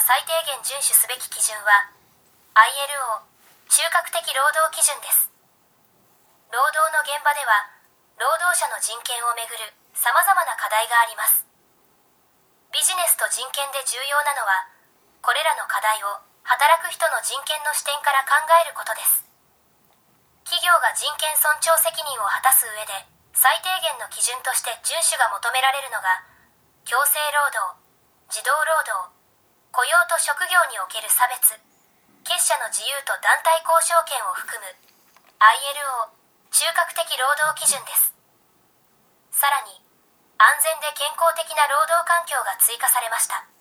最低限遵守すべき基準は ILO 中核的労働基準です。労働の現場では労働者の人権をめぐるさまざまな課題があります。ビジネスと人権で重要なのは、これらの課題を働く人の人権の視点から考えることです。企業が人権尊重責任を果たす上で最低限の基準として遵守が求められるのが、強制労働、児童労働、雇用と職業における差別、結社の自由と団体交渉権を含む ILO 中核的労働基準です。さらに、安全で健康的な労働環境が追加されました。